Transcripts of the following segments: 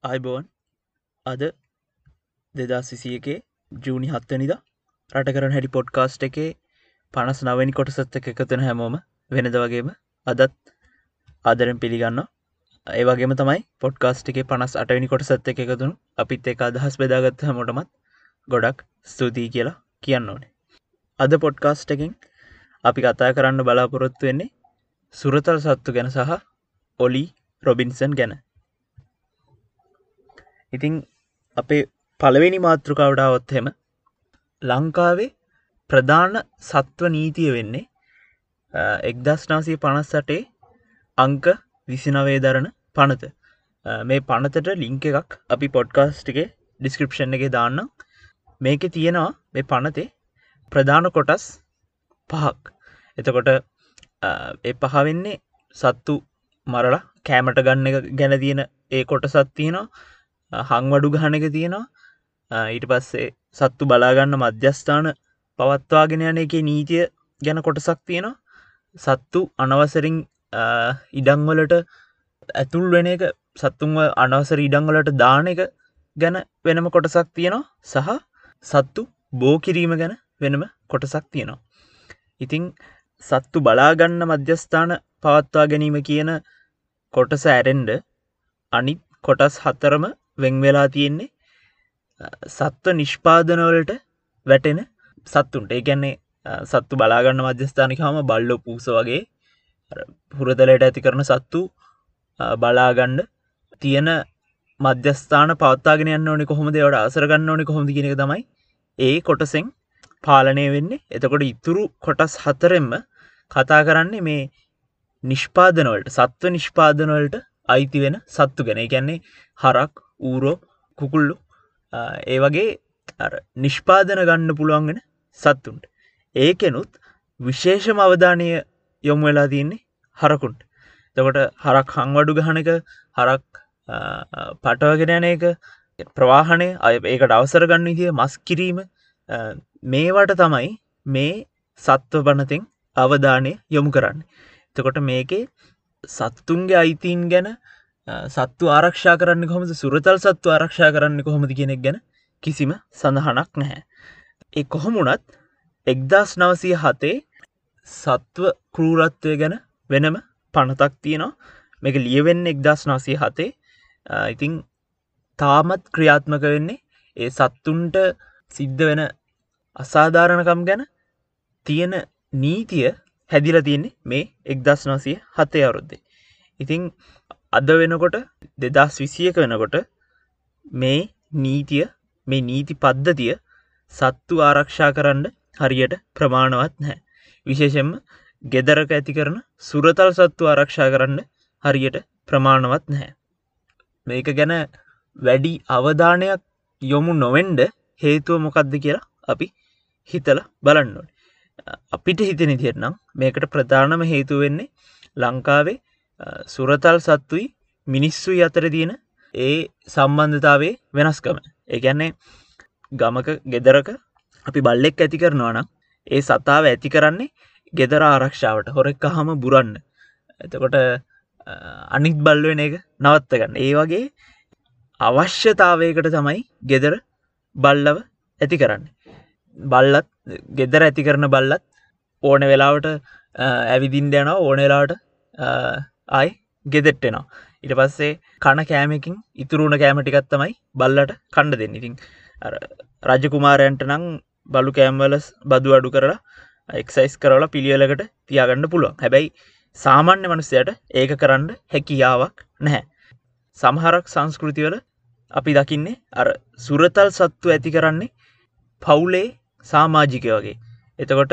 අයිබෝන් අද 2021 ජූනි 7 වෙනිදා රට කරන හැටි පොඩ්කාස්ට් එකේ 59 වෙනි කොටසත් එක්ක එකතු වෙන හැමෝම වෙනද වගේම අදත් ආදරෙන් පිළිගන්නවා. ඒ වගේම තමයි පොඩ්කාස්ට් එකේ 58 වෙනි කොටසත් එක්ක එකතු වුණු අපිත් එක්ක අදහස් බෙදාගත්ත හැමෝටමත් ගොඩක් ස්තුතියි කියලා කියන්න ඕනේ. අද පොඩ්කාස්ට් එකෙන් අපි කතා කරන්න බලාපොරොත්තු වෙන්නේ සුරතල් සත්තු ගැන සහ ඔලි රොබින්සන් ගැන. ඉතින් අපේ පළවෙනි මාතෘකාවට આવොත් එහෙම ලංකාවේ ප්‍රධාන සත්ව නීතිය වෙන්නේ 1958 අංක 29 දරන පනත. මේ පනතට ලින්ක් එකක් අපි පොඩ්කාස්ට් එකේ ඩිස්ක්‍රිප්ෂන් එකේ දාන්නම්. මේකේ තියෙනවා මේ පනතේ ප්‍රධාන කොටස් 5ක්. එතකොට ඒ පහ වෙන්නේ සත්තු මරලා කෑමට ගන්න එක ගැන තියෙන ඒ කොටසක් තියෙනවා. හංවඩු ගහන එක තියෙනවා. ඊට පස්සේ සත්තු බලාගන්න මධ්‍යස්ථාන පවත්වාගෙන යන එකේ නීතිය ගැන කොටසක් තියෙනවා. සත්තු අනවසරින් ඉඩම්වලට ඇතුල් වෙන එක, සත්තුන්ව අනවසර ඉඩම්වලට දාන එක ගැන වෙනම කොටසක් තියෙනවා. සහ සත්තු බෝ කිරීම ගැන වෙනම කොටසක් තියෙනවා. ඉතින් සත්තු බලාගන්න මධ්‍යස්ථාන පවත්වා ගැනීම කියන කොටස ඇරෙන්ඩ අනිත් කොටස් 4ම වෙන් වෙලා තියෙන්නේ සත්ව නිෂ්පාදනවලට වැටෙන සත්තුන්ට. ඒ කියන්නේ සත්තු බලාගන්න මධ්‍යස්ථානිකවම බල්ලෝ පූස වගේ හුරතලයට ඇති කරන සත්තු බලාගන්න තියෙන මධ්‍යස්ථාන පවත්වාගෙන යන්න ඕනේ කොහොමද, ඒවට අවසර ගන්න ඕනේ කොහොමද කියන එක තමයි ඒ කොටසෙන් පාලනය වෙන්නේ. එතකොට ඉතුරු කොටස් 4ෙන්ම කතා කරන්නේ මේ නිෂ්පාදනවලට, සත්ව නිෂ්පාදනවලට අයිති වෙන සත්තු ගැන. ඒ කියන්නේ හරක්, ඌරෝ, කුකුල්ලු ඒ වගේ නිෂ්පාදන ගන්න පුළුවන් වෙන සත්තුන්ට. ඒකෙනුත් විශේෂම අවධානය යොමු වෙලා තියෙන්නේ හරකුන්ට. එතකොට හරක් හංවඩු ගහන එක, හරක් පටවගෙන යන එක, ප්‍රවාහනය, ඒකට අවසර ගන්න විදිය, මස් කිරීම, මේවට තමයි මේ සත්ව පනතෙන් අවධානය යොමු කරන්නේ. එතකොට මේකේ සත්තුන්ගේ අයිතීන් ගැන, සත්තු ආරක්ෂා කරන්න කොහොමද, සුරතල් සත්තු ආරක්ෂා කරන්න කොහොමද කියන එක ගැන කිසිම සඳහනක් නැහැ. ඒ කොහොම වුණත් 1907 සත්ව ක්‍රූරත්වය ගැන වෙනම පනතක් තියෙනවා. මේක ලියවෙන්නේ 1907. ඉතින් තාමත් ක්‍රියාත්මක වෙන්නේ ඒ සත්තුන්ට සිද්ධ වෙන අසාධාරණකම් ගැන තියෙන නීතිය හැදිලා තියෙන්නේ මේ 1907 අවුරුද්දේ. ඉතින් අද වෙනකොට 2021 වෙනකොට මේ නීතිය, මේ නීති පද්ධතිය සත්තු ආරක්ෂා කරන්න හරියට ප්‍රමාණවත් නැහැ. විශේෂයෙන්ම ගෙදරක ඇති කරන සුරතල් සත්තු ආරක්ෂා කරන්න හරියට ප්‍රමාණවත් නැහැ. මේක ගැන වැඩි අවධානයක් යොමු නොවෙන්න හේතුව මොකක්ද කියලා අපි හිතලා බලන්න ඕනේ. අපිට හිතෙන විදිහට නම් මේකට ප්‍රධානම හේතුව වෙන්නේ ලංකාවේ සුරතල් සත්තුයි මිනිස්සුයි අතර තියෙන ඒ සම්බන්ධතාවයේ වෙනස්කම. ඒ කියන්නේ ගමක ගෙදරක අපි බල්ලෙක් ඇති කරනවා නම් ඒ සතාව ඇති කරන්නේ ගෙදර ආරක්ෂාවට, හොරෙක් අහම බුරන්න. එතකොට අනිත් බල්ලෝ වෙන එක නවත්ත ගන්න. ඒ වගේ අවශ්‍යතාවයකට තමයි ගෙදර බල්ලව ඇති කරන්නේ. බල්ලත්, ගෙදර ඇති කරන බල්ලත් ඕන වෙලාවට ඇවිදින්න යනවා, ඕන වෙලාවට ආයි ගෙදෙට්ට එනවා. ඊට පස්සේ කන කෑමකින් ඉතුරුණ කෑම ටිකක් තමයි බල්ලට කන්න දෙන්නේ. ඉතින් අර රජකුමාරයන්ට නම් බලු කෑම්වල බදු අඩු කරලා එක්සයිස් කරලා පිළිවෙලකට තියාගන්න පුළුවන්. හැබැයි සාමාන්‍ය මනුස්සයට ඒක කරන්න හැකියාවක් නැහැ. සමහරක් සංස්කෘතිවල අපි දකින්නේ අර සුරතල් සත්තු ඇති කරන්නේ පවුලේ සමාජිකයෝ වගේ. එතකොට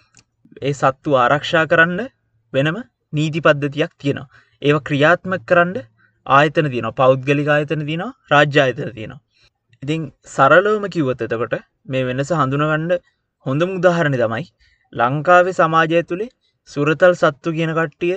ඒ සත්තු ආරක්ෂා කරන්න වෙනම නීති පද්ධතියක් තියෙනවා. ඒවා ක්‍රියාත්මක කරන්න ආයතන තියෙනවා. පෞද්ගලික ආයතන තියෙනවා, රාජ්‍ය ආයතන තියෙනවා. ඉතින් සරලවම කිව්වොත් එතකොට මේ වෙනස හඳුනගන්න හොඳම උදාහරණය තමයි ලංකාවේ සමාජය තුළේ සුරතල් සත්තු කියන කට්ටිය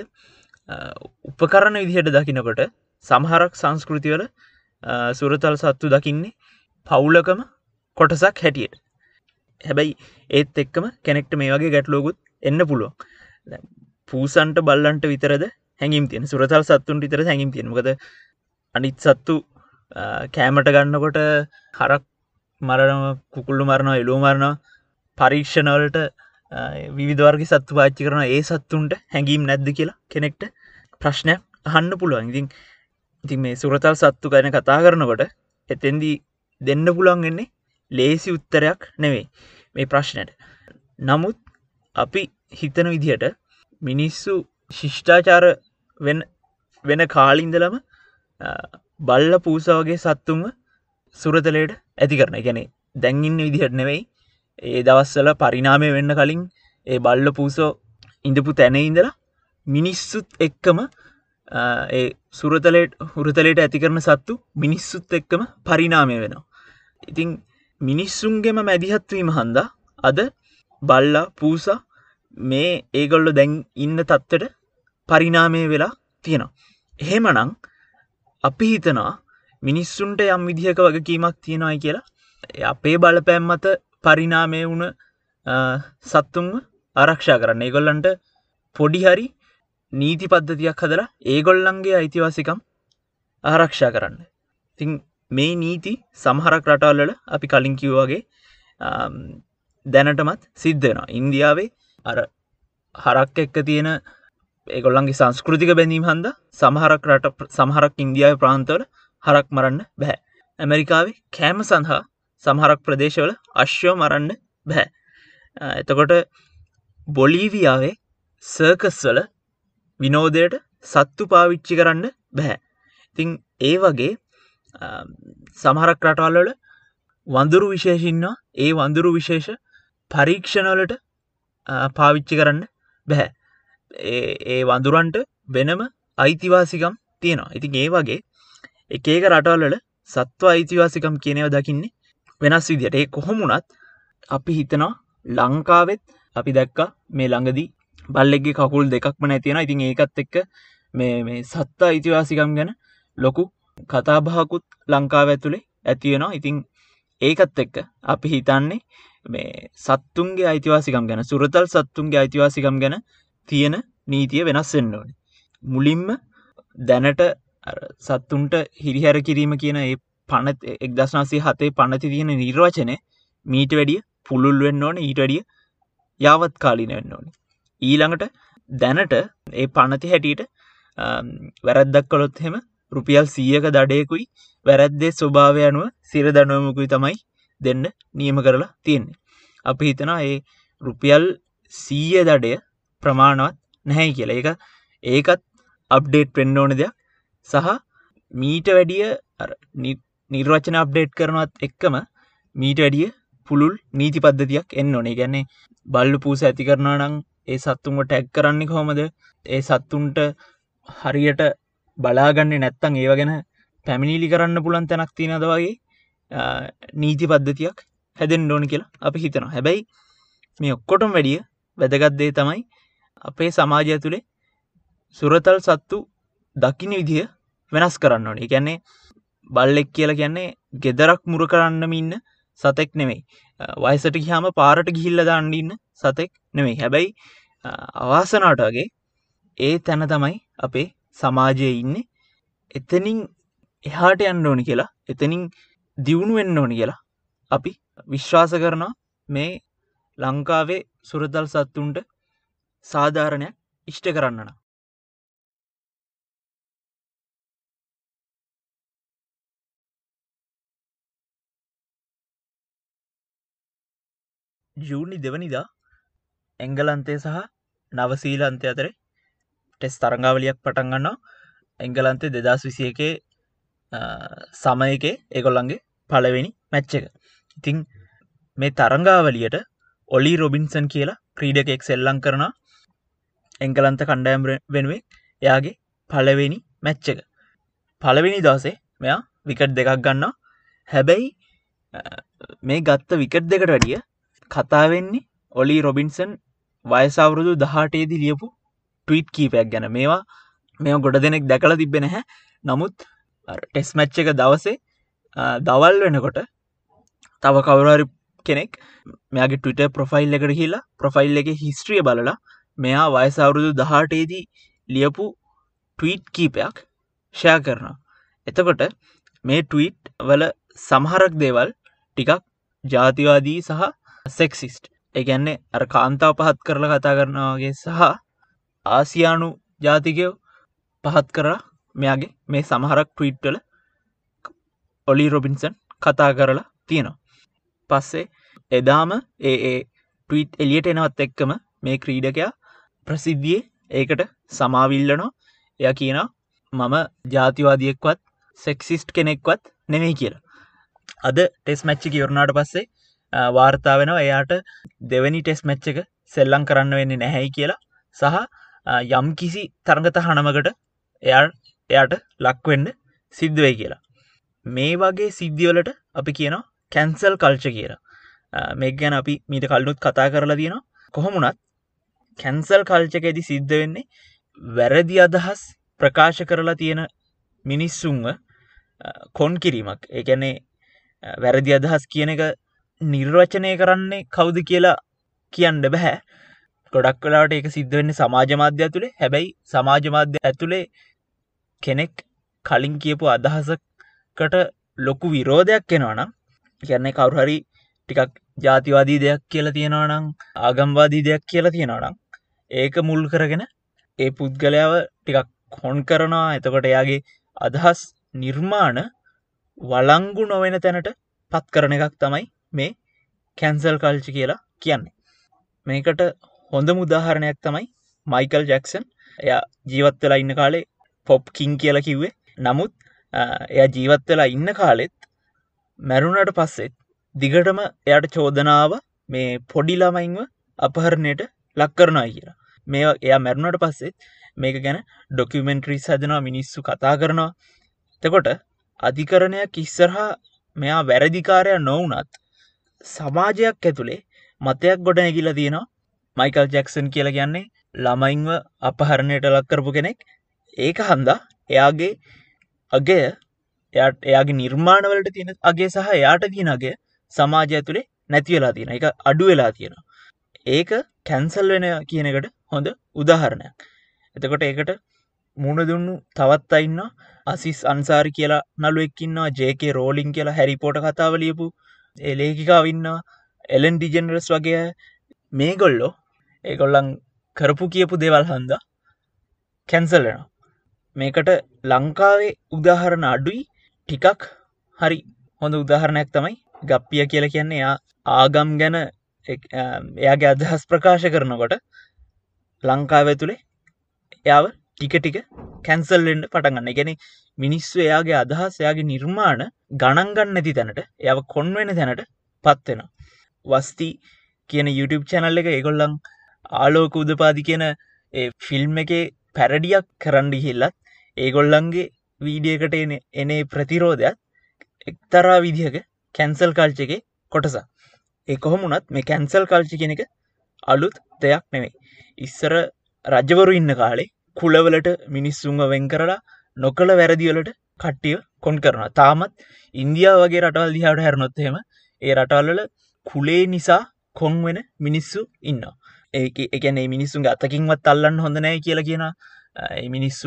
උපකරණ විදිහට දකිනකොට සමහරක් සංස්කෘතිවල සුරතල් සත්තු දකින්නේ පවුලකම කොටසක් හැටියට. හැබැයි ඒත් එක්කම කෙනෙක්ට මේ වගේ ගැටලුවකුත් එන්න පුළුවන්. පූසන්ට බල්ලන්ට විතරද හැඟීම් තියෙන, සුරතල් සත්තුන්ට විතරද හැඟීම් තියෙන. මොකද අනිත් සත්තු කෑමට ගන්නකොට හරක් මරණ කුකුල්ලු මරණවා එලූ මරණවා පරීක්ෂණවලට විවිධවර්ග සත්තු පාච්චි කරන ඒ සත්තුන්ට හැඟීම් නැද්ද කියලා කෙනෙක්ට ප්‍රශ්නයක් අහන්න පුළුවන්. ඉතින් මේ සුරතල් සත්තු ගැන කතා කරනකොට එතෙන්දී දෙන්න පුළුවන් වෙන්නේ ලේසි උත්තරයක් නෙවෙයි මේ ප්‍රශ්නයට. නමුත් අපි හිතන විදිහට මිනිස්සු ශිෂ්ටාචාර වෙන කාලින්දලම බල්ල පූස වගේ සත්තුම සුරතලයට ඇති කරන. ගැන දැන්ඉන්න විදිහට නෙවෙයි ඒ දවස්සල පරිනාමය වෙන්න කලින් ඒ බල්ල පූසෝ ඉඳපු තැන ඉඳලා මිනිස්සුත් එක්කම ඒ හුරතලයට ඇති කරන සත්තු මිනිස්සුත් එක්කම පරිනාමය වෙනවා. ඉතින් මිනිස්සුන්ගෙම මැදිහත්වීම හන්දා අද බල්ලා පූසා මේ ඒගොල්ලො දැන් ඉන්න තත්වට පරිනාමය වෙලා තියෙනවා. එහෙමනං අපි හිතනවා මිනිස්සුන්ට යම් විදිහක වගකීමක් තියෙනවායි කියලා අපේ බලපෑම් මත පරිනාමය වුණ සත්තුන්ව ආරක්ෂා කරන්න. ඒගොල්ලන්ට පොඩි හරි නීති පද්ධතියක් හදලා ඒගොල්ලන්ගේ අයිතිවාසිකම් ආරක්ෂා කරන්න. ඉතින් මේ නීති සමහරක් රටවල්වල අපි කලින් කිව්වා වගේ දැනටමත් සිද්ධ වෙනවා. ඉන්දියාවේ අර හරක් එක්ක තියෙන ඒගොල්ලන්ගේ සංස්කෘතික බැඳීම් හන්දා සමහරක් ඉන්දියාවේ ප්‍රාන්තවල හරක් මරන්න බෑ. ඇමරිකාවේ කෑම සඳහා සමහරක් ප්‍රදේශවල අශ්වය මරන්න බෑ. එතකොට බොලීවියාවේ සර්කස් වල විනෝදයට සත්තු පාවිච්චි කරන්න බෑ. ඉතින් ඒ වගේ සමහරක් රටවල්වල වඳුරු විශේෂින්නවා. ඒ වඳුරු විශේෂ පරීක්ෂණවලට පාවිච්චි කරන්න බැහැ. ඒ වඳුරන්ට වෙනම අයිතිවාසිකම් තියෙනවා. ඉතින් ඒ වගේ එක එක රටවල්වල සත්ව අයිතිවාසිකම් කියනව දකින්නේ වෙනස් විදිහට. ඒ කොහොමුණත් අපි හිතනවා ලංකාවෙත් අපි දැක්කා මේ ළඟදී බල්ලෙක්ගේ කකුල් දෙකක්ම නැතිවෙනවා. ඉතින් ඒකත් එක්ක මේ සත්ව අයිතිවාසිකම් ගැන ලොකු කතාබහකුත් ලංකාව ඇතුලේ ඇති වෙනවා. ඉතින් ඒකත් එක්ක අපි හිතන්නේ මේ සත්තුන්ගේ අයිතිවාසිකම් ගැන සුරතල් සත්තුන්ගේ අයිතිවාසිකම් ගැන තියෙන නීතිය වෙනස් වෙන්න ඕනේ. මුලින්ම දැනට සත්තුන්ට හිරිහැර කිරීම කියන ඒ 1907 පනති තියෙන නිර්වචනය මීට වැඩිය පුළුල් වෙන්න ඕනේ. ඊට වැඩිය යාවත් කාලීන වෙන්න ඕනේ. ඊළඟට දැනට ඒ පනති හැටියට වැරද්දක් කළොත් එහෙම රුපියල් 100ක දඩයකුයි වැරද්දේ ස්වභාවය අනුව සිර දඬුවමකුයි තමයි දෙන්න නියම කරලා තියෙන්නේ. අපි හිතනවා ඒ රුපියල් 100 දඩය ප්‍රමාණවත් නැහැ කියලා. ඒකත් අප්ඩේට් වෙන්න ඕන දෙයක්. සහ මීට වැඩිය නිර්වචන අප්ඩේට් කරනවත් එක්කම මීට වැඩිය පුළුල් නීති පද්ධතියක් එන්න ඕනේ. ඒ කියන්නේ බල්ලු පූස ඇති කරනවා නම් ඒ සත්තුන්ව ටැග් කරන්නේ කොහොමද? ඒ සත්තුන්ට හරියට බලාගන්නේ නැත්තම් ඒව ගැන පැමිණිලි කරන්න පුළුවන් තැනක් තියෙනවද වගේ නීති පද්ධතියක් හැදෙන්න ඕන කියලා අපි හිතනවා. හැබැයි මේ ඔක්කොටම වැඩිය වැදගත් දේ තමයි අපේ සමාජය ඇතුලේ සුරතල් සත්තු දකින්න විදිය වෙනස් කරන්න ඕනේ. ඒ කියන්නේ බල්ලෙක් කියලා කියන්නේ ගෙදරක් මුර කරන්නම ඉන්න සතෙක් නෙමෙයි. වයසට ගියාම පාරට ගිහිල්ලා දාන්න ඉන්න සතෙක් නෙමෙයි. හැබැයි අවාසනාවට වගේ ඒ තැන තමයි අපේ සමාජයේ ඉන්නේ. එතනින් එහාට යන්න ඕනි කියලා, එතනින් දියුණු වෙන්න ඕනි කියලා අපි විශ්වාස කරනවා. මේ ලංකාවේ සුරතල් සත්තුන්ට සාධාරණයක් ඉෂ්ට කරන්න නම්. ජූනි 2 වෙනිදා එංගලන්තය සහ නවසීලන්තය අතරේ ටෙස්ට් තරඟාවලියක් පටන් ගන්නවා. එංගලන්තේ 2021 සමයකේ ඒගොල්ලන්ගේ පළවෙනි මැච් එක. ඉතින් මේ තරඟාවලියට ඔලි රොබින්සන් කියලා ක්‍රීඩකයෙක් සෙල්ලම් කරනවා එංගලන්ත කණ්ඩායම වෙනුවෙන් එයාගේ පළවෙනි මැච් එක. පළවෙනි දවසේ මෙයා විකට් දෙකක් ගන්නවා. හැබැයි මේ ගත්ත විකට් දෙකට වැඩිය කතා වෙන්නේ ඔලි රොබින්සන් වයස අවුරුදු 18 දී ලියපු ට්වීට් කීපයක් ගැන. මේවා ගොඩ දෙනෙක් දැකලා තිබ්බේ නැහැ. නමුත් ටෙස්ට් මැච් එක දවසේ දවල් වෙනකොට තව කවුරු හරි කෙනෙක් මෙයාගේ Twitter ප්‍රොෆයිල් එකට ගිහිල්ලා ප්‍රොෆයිල් එකේ හිස්ටරිය බලලා මෙයා වයස අවුරුදු 18 දී ලියපු ට්වීට් කීපයක් ෂෙයා කරනවා. එතකොට මේ ට්වීට් වල සමහරක් දේවල් ටිකක් ජාතිවාදී සහ සෙක්සිස්ට්. ඒ කියන්නේ අර කාන්තාව පහත් කරලා කතා කරනවා වගේ සහ ආසියානු ජාතිකයෝ පහත් කරලා මෙයාගේ මේ සමහරක් ට්වීට් වල ඔලි රොබින්සන් කතා කරලා තියෙනවා. පස්සේ එදාම ඒ ට්වීට් එලියට එනවත් එක්කම මේ ක්‍රීඩකයා ප්‍රසිද්ධියේ ඒකට සමාවිල්ලනවා. එයා කියනවා මම ජාතිවාදියෙක්වත් සෙක්සිස්ට් කෙනෙක්වත් නෙමෙයි කියලා. අද ටෙස්ට් මැච් එක ඉවරනාට පස්සේ වාර්තා වෙනවා එයාට දෙවෙනි ටෙස්ට් මැච් එක සෙල්ලම් කරන්න වෙන්නේ නැහැයි කියලා සහ යම් කිසි තරඟ තහනමකට එයාට ලක් වෙන්න සිද්ධ වෙයි කියලා. මේ වගේ සිද්ධිවලට අපි කියනවා කැන්සල් කල්චර් කියලා. මේක ගැන අපි මීට කලිනුත් කතා කරලා තියෙනවා. කොහොම වුණත් කැන්සල් කල්චර් එකේදී සිද්ධ වෙන්නේ වැරදි අදහස් ප්‍රකාශ කරලා තියෙන මිනිස්සුන්ව කොන් කිරීමක්. ඒ කියන්නේ වැරදි අදහස් කියන එක නිර්වචනය කරන්නේ කවුද කියලා කියන්න බෑ. ගොඩක් වෙලාවට ඒක සිද්ධ වෙන්නේ සමාජ මාධ්‍ය ඇතුලේ. හැබැයි සමාජ මාධ්‍ය ඇතුලේ කෙනෙක් කලින් කියපු අදහසකට ලොකු විරෝධයක් එනවා නම්, කියන්නේ කවුරු හරි ටිකක් ජාතිවාදී දෙයක් කියලා තියෙනවා නම්, ආගම්වාදී දෙයක් කියලා තියෙනවා නම්, ඒක මුල් කරගෙන ඒ පුද්ගලයාව ටිකක් කොන් කරනවා. එතකොට එයාගේ අදහස් නිර්මාණ වළංගු නොවන තැනට පත් කරන එකක් තමයි මේ කැන්සල් කල්චර් කියලා කියන්නේ. මේකට හොඳම උදාහරණයක් තමයි මයිකල් ජැක්සන්. එයා ජීවත් වෙලා ඉන්න කාලේ පොප් කිං කියලා කිව්වේ. නමුත් එයා ජීවත් වෙලා ඉන්න කාලෙත් මැරුණට පස්සෙත් දිගටම එයාට චෝදනාව මේ පොඩි ළමයින්ව අපහරණයට ලක් කරනවා කියලා. මේවා එයා මැරුණට පස්සෙත් මේක ගැන ඩොකියුමෙන්ටරිස් හදනවා, මිනිස්සු කතා කරනවා. එතකොට අධිකරණයක් ඉස්සරහා මෙයා වැරදිකාරයා නොවුනත් සමාජයක් ඇතුලේ මතයක් ගොඩ නැගිලා තියෙනවා. මයිකල් ජැක්සන් කියලා කියන්නේ ළමයින්ව අපහරණයට ලක් කරපු කෙනෙක්. ඒක හන්දා එයාගේ අගය, එයාගේ නිර්මාණවලට තියෙන අගය සහ එයාට තියෙන අගය සමාජය ඇතුලේ නැති වෙලා තියෙනවා. ඒක අඩු වෙලා තියෙනවා. ඒක කැන්සල් වෙන කියන එකට හොඳ උදාහරණයක්. එතකොට ඒකට මුණ දුන්නු තවත් අය ඉන්නවා. අසිස් අන්සාරි කියලා නළුවෙක් ඉන්නවා. ජේ.කේ රෝලින් කියලා හැරි පොටර් කතාව ලියපු ඒ ලේඛිකාව ඉන්නවා. එලන් ඩිජෙනරස් වගේ අය. මේගොල්ලෝ ඒගොල්ලන් කරපු කියපු දේවල් හන්දා කැන්සල් වෙනවා. මේකට ලංකාවේ උදාහරණ අඩුයි. ටිකක් හරි හොඳ උදාහරණයක් තමයි ගප්පිය කියලා කියන්නේ. එයා ආගම් ගැන එයාගේ අදහස් ප්‍රකාශ කරනකොට ලංකාව ඇතුලේ එයාව ටික ටික කැන්සල් වෙන්න පටන් ගන්නවා. ඒ කියන්නේ මිනිස්සු එයාගේ අදහස්, එයාගේ නිර්මාණ ගණන් ගන්න නැති තැනට, එයාව කොන් වෙන තැනට පත් වෙනවා. වස්ති කියන YouTube channel එක ඒගොල්ලන් ආලෝක උදපාදි කියන ඒ ෆිල්ම් එකේ පැරඩියක් කරන්න ගිහිල්ලත් ඒගොල්ලන්ගේ වීඩියෝ එකට එන ප්‍රතිරෝධයත් එක්තරා විදිහක කැන්සල් කල්චර් එකේ කොටසක්. ඒ කොහොම වුණත් මේ කැන්සල් කල්චර් කියන එක අලුත් දෙයක් නෙමෙයි. ඉස්සර රජවරු ඉන්න කාලේ කුලවලට මිනිස්සුන්ව වෙන් කරලා නොකල වැරදි වලට කට්ටිය කොන් කරනවා. තාමත් ඉන්දියාව වගේ රටවල් දිහාට හැරුණොත් එහෙම ඒ රටවල් වල කුලේ නිසා කොන් වෙන මිනිස්සු ඉන්නවා. ඒ කියන්නේ මිනිස්සුන්ගේ අතකින්වත් අල්ලන්න හොඳ නැහැ කියලා කියනවා. ඒ මිනිස්සු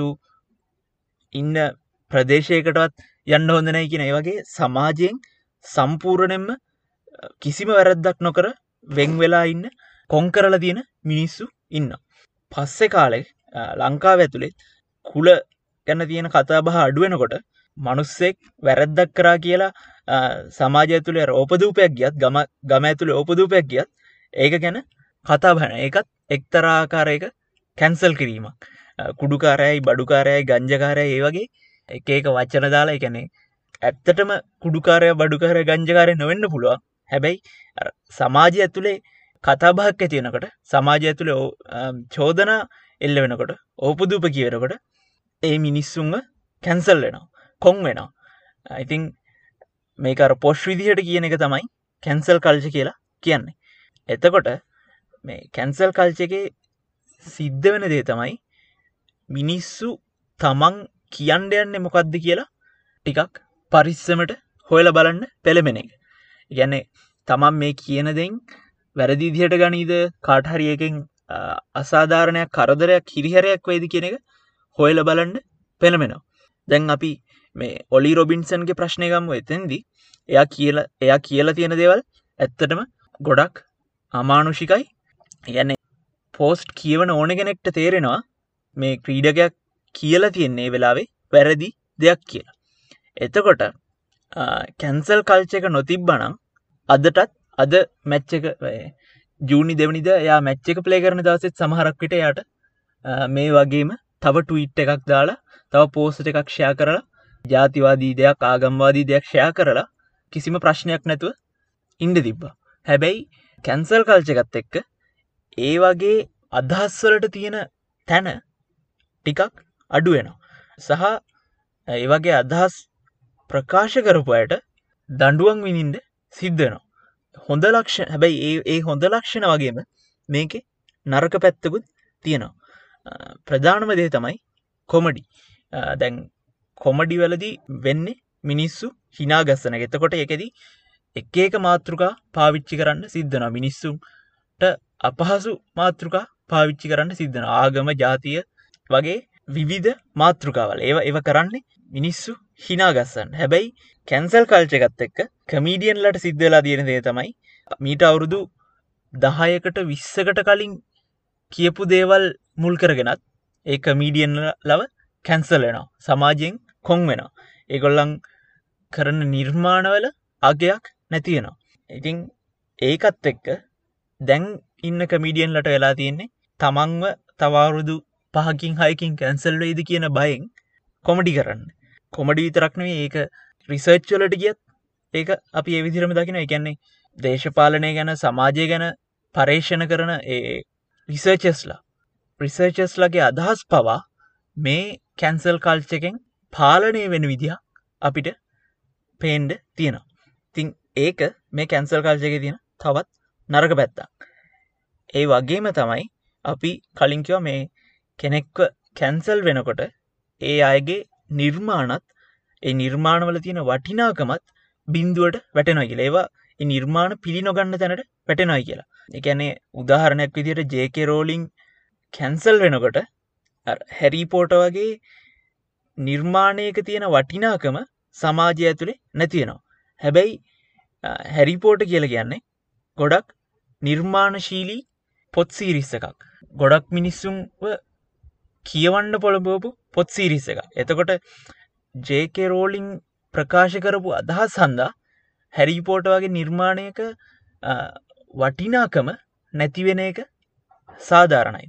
ඉන්න ප්‍රදේශයකටවත් යන්න හොඳ නැහැ කියන ඒ වගේ සමාජයෙන් සම්පූර්ණයෙන්ම කිසිම වැරද්දක් නොකර වෙන් වෙලා ඉන්න කොන් කරලා තියෙන මිනිස්සු ඉන්නවා. පස්සේ කාලේ ලංකාව ඇතුලේ කුල ගැන තියෙන කතා බහ අඩු වෙනකොට මිනිස්සෙක් වැරද්දක් කරා කියලා සමාජය ඇතුලේ ඕපදූපයක් ගියත්, ගම ඇතුලේ ඕපදූපයක් ගියත් ඒක ගැන කතා බහ නැහැ. ඒකත් එක්තරා ආකාරයක කැන්සල් කිරීමක්. කුඩුකාරයයි, බඩුකාරයයි, ගංජාකාරයයි ඒ වගේ එක එක වචන දාලා, ඒ කියන්නේ ඇත්තටම කුඩුකාරය, බඩුකාරය, ගංජාකාරය නොවෙන්න පුළුවන්. හැබැයි සමාජය ඇතුලේ කතා බහක් ඇති වෙනකොට, සමාජය ඇතුලේ චෝදනා එල්ල වෙනකොට, ඕපදූප කියනකොට ඒ මිනිස්සුන්ව කැන්සල් වෙනවා, කොන් වෙනවා. I think මේක අර පොෂ් විදිහට කියන එක තමයි කැන්සල් කල්චර් කියලා කියන්නේ. එතකොට මේ කැන්සල් කල්චර් එකේ සිද්ධ වෙන දේ තමයි මිනිස්සු තමන් කියන්න යන්නේ මොකද්ද කියලා ටිකක් පරිස්සමට හොයලා බලන්න පෙළඹෙන එක. ඒ කියන්නේ තමන් මේ කියන දෙයින් වැරදි විදිහට ගනීද, කාට හරි එකෙන් අසාධාරණයක්, කරදරයක්, හිරිහැරයක් වෙයිද කියන එක හොයලා බලන්න පෙළඹෙනවා. දැන් අපි මේ ඔලි රොබින්සන්ගේ ප්‍රශ්නය ගම්ම එතෙන්දී එයා කියලා තියෙන දේවල් ඇත්තටම ගොඩක් අමානුෂිකයි. කියන්නේ පෝස්ට් කියවන ඕන කෙනෙක්ට තේරෙනවා මේ ක්‍රීඩකයක් කියලා තියෙන්නේ වෙලාවේ වැරදි දෙයක් කියලා. එතකොට කැන්සල් කල්ච එක නොතිබ්බනම් අදටත් අද මැච් එක ජූනි 2 වෙනිදා එයා මැච් එක ප්ලේ කරන දවසෙත් සමහරක් විට එයාට මේ වගේම තව ට්වීට් එකක් දාලා තව පෝස්ට් එකක් ෂෙයා කරලා ජාතිවාදී දෙයක් ආගම්වාදී දෙයක් ෂෙයා කරලා කිසිම ප්‍රශ්නයක් නැතුව ඉන්න තිබ්බා. හැබැයි කැන්සල් කල්ච එකත් එක්ක ඒ වගේ අදහස් වලට තියෙන තැන ටිකක් අඩු වෙනවා. සහ ඒ වගේ අදහස් ප්‍රකාශ කරපු අයට දඬුවම් විඳින්න සිද්ධ වෙනවා. හොඳ ලක්ෂණ හැබැයි ඒ හොඳ ලක්ෂණ වගේම මේකේ නරක පැත්තකුත් තියෙනවා. ප්‍රධානම දේ තමයි කොමඩි. දැන් කොමඩි වලදී වෙන්නේ මිනිස්සු hina ගස්සන එක. එතකොට ඒකෙදි එක එක මාතෘකා පාවිච්චි කරන්න සිද්ධ වෙනවා. මිනිස්සුන්ට අපහසු මාතෘකා පාවිච්චි කරන්න සිද්ධ වෙනවා. ආගම, ජාතිය වගේ විවිධ මාතෘකාවල්. ඒව කරන්නේ මිනිස්සු hina ගස්සන්න. හැබැයි කැන්සල් කල්චර් එකත් එක්ක කමීඩියන්ලට සිද්ධ වෙලා තියෙන දේ තමයි මීට අවුරුදු 10කට 20කට කලින් කියපු දේවල් මුල් කරගෙනත් ඒ කමීඩියන්ලව කැන්සල් වෙනවා. සමාජයෙන් කොන් වෙනවා. ඒගොල්ලන් කරන නිර්මාණවල අගයක් නැති වෙනවා. ඉතින් ඒකත් එක්ක දැන් ඉන්න කමීඩියන්ලට වෙලා තියෙන්නේ තමන්ව තව අවුරුදු 5කින් 6කින් කැන්සල් වෙයිද කියන බයෙන් කොමඩි කරන්න. කොමඩි විතරක් නෙවෙයි ඒක රිසර්ච් වලට ගියත් ඒක අපි ඒ විදිහටම දකිනවා. ඒ කියන්නේ දේශපාලනය ගැන සමාජය ගැන පරීක්ෂණ කරන ඒ රිසර්චර්ස්ලාගේ අදහස් පවා මේ කැන්සල් කල්චර් එකෙන් පාලනය වෙන විදිහ අපිට පේන්න තියෙනවා. ඉතින් ඒක මේ කැන්සල් කල්චර් එකේ තියෙන තවත් නරක පැත්තක්. ඒ වගේම තමයි අපි කලින් කිව්වා මේ කෙනෙක්ව කැන්සල් වෙනකොට ඒ අයගේ නිර්මාණත් ඒ නිර්මාණවල තියෙන වටිනාකමත් බිඳුවට වැටෙනවා කියලා. ඒවා ඒ නිර්මාණ පිළි නොගන්න තැනට වැටෙනවා කියලා. ඒ කියන්නේ උදාහරණයක් විදිහට ජේ.කේ. රෝලින් කැන්සල් වෙනකොට හැරි පොටර් වගේ නිර්මාණයක තියෙන වටිනාකම සමාජය ඇතුලේ නැති වෙනවා. හැබැයි හැරි පොටර් කියලා කියන්නේ ගොඩක් නිර්මාණශීලී පොත් සීරීස් එකක්. ගොඩක් මිනිස්සුන්ව කියවන්න පොළඹවපු පොත් සීරීස් එකක්. එතකොට ජේ.කේ. රෝලින් ප්‍රකාශ කරපු අදහස් හන්දා හැරි පොටර් වගේ නිර්මාණයක වටිනාකම නැති වෙන එක සාධාරණයිද?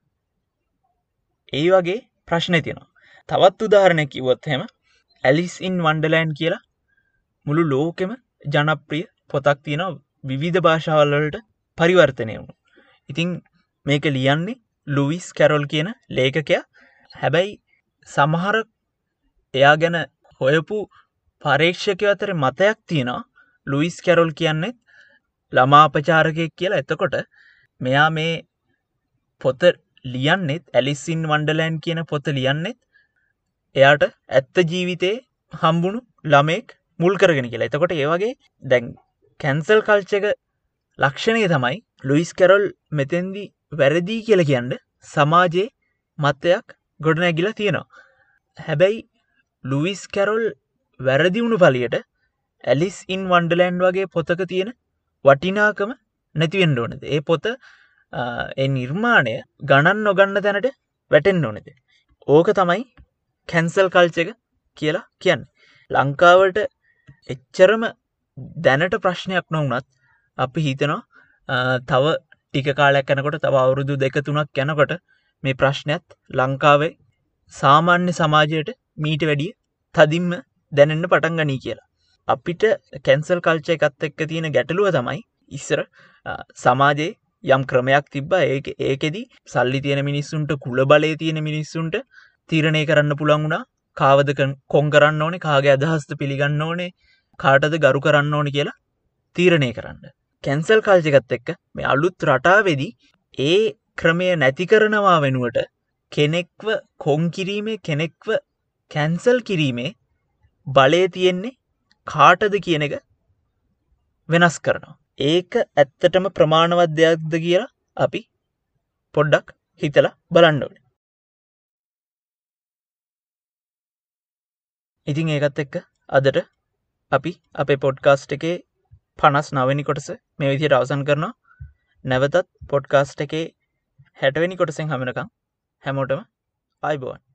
ඒ වගේ ප්‍රශ්න තියෙනවා. තවත් උදාහරණයක් කිව්වොත් එහෙම ඇලිස් ඉන් වන්ඩර්ලෑන්ඩ් කියලා මුළු ලෝකෙම ජනප්‍රිය පොතක් තියෙනවා. විවිධ භාෂාවල් වලට පරිවර්තනය වුණා. ඉතින් මේක ලියන්නේ ලුයිස් කැරොල් කියන ලේඛකයා. හැබැයි සමහර එයා ගැන හොයපු පරීක්ෂකයෝ අතර මතයක් තියෙනවා ලුයිස් කැරොල් කියන්නේ ළමා අපචාරකයෙක් කියලා. එතකොට මෙයා මේ පොත ලියන්නෙත් ඇලිස් ඉන් වන්ඩර්ලෑන්ඩ් කියන පොත ලියන්නෙත් එයාට ඇත්ත ජීවිතේ හම්බුණු ළමෙක් මුල් කරගෙන කියලා. එතකොට ඒ වගේ දැන් කැන්සල් කල්චර් එක ලක්ෂණය තමයි ලුයිස් කැරොල් මෙතෙන්දී වැරදි කියලා කියන්නේ සමාජයේ මතයක් ගොඩනැගිලා තියෙනවා. හැබැයි ලුයිස් කැරොල් වැරදි වුණු පළියට ඇලිස් ඉන් වන්ඩර්ලෑන්ඩ් වගේ පොතක තියෙන වටිනාකම නැති වෙන්න ඕනද? ඒ පොත ඒ නිර්මාණය ගණන් නොගන්න තැනට වැටෙන්න ඕනද? ඕක තමයි කැන්සල් කල්චර් එක කියලා කියන්නේ. ලංකාවට එච්චරම දැනට ප්‍රශ්නයක් නොවුනත් අපි හිතනවා තව ටික කාලයක් යනකොට තව අවුරුදු 2-3ක් යනකොට මේ ප්‍රශ්නයත් ලංකාවේ සාමාන්‍ය සමාජයට මීට වැඩිය තදින්ම දැනෙන්න පටන් ගනී කියලා. අපිට කැන්සල් කල්චර් එකත් එක්ක තියෙන ගැටලුව තමයි ඉස්සර සමාජයේ යම් ක්‍රමයක් තිබ්බා. ඒකෙදි සල්ලි තියෙන මිනිස්සුන්ට කුල බලය තියෙන මිනිස්සුන්ට තීරණය කරන්න පුළුවන් වුණා කාවද කොන් කරන්න ඕනේ, කාගේ අදහස්ද පිළිගන්න ඕනේ, කාටද ගරු කරන්න ඕනේ කියලා තීරණය කරන්න. කැන්සල් කල්චර් එකත් එක්ක මේ අලුත් රටාවේදී ඒ ක්‍රමය නැති කරනවා වෙනුවට කෙනෙක්ව කොන් කිරීමේ, කෙනෙක්ව කැන්සල් කිරීමේ බලය තියෙන්නේ කාටද කියන එක වෙනස් කරනවා. ඒක ඇත්තටම ප්‍රමාණවත් දෙයක්ද කියලා අපි පොඩ්ඩක් හිතලා බලන්න ඕනේ. ඉතින් ඒකත් එක්ක අදට අපි අපේ පොඩ්කාස්ට් එකේ 59 වෙනි කොටස මේ විදිහට අවසන් කරනවා. නැවතත් පොඩ්කාස්ට් එකේ 60 වෙනි කොටසෙන් හමු වෙනකම් හැමෝටම ආයුබෝවන්.